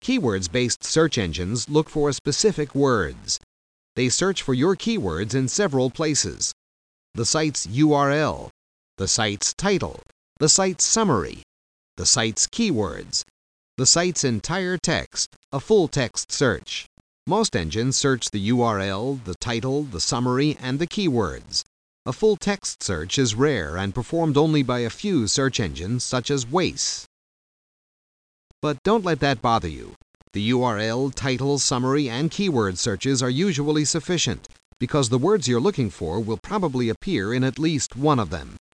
Keywords-based search engines look for specific words. They search for your keywords in several places: the site's URL, the site's title, the site's summary, the site's keywords, the site's entire text, a full-text search. Most engines search the URL, the title, the summary, and the keywords. A full-text search is rare and performed only by a few search engines, such as Waze. But don't let that bother you. The URL, title, summary, and keyword searches are usually sufficient, because the words you're looking for will probably appear in at least one of them.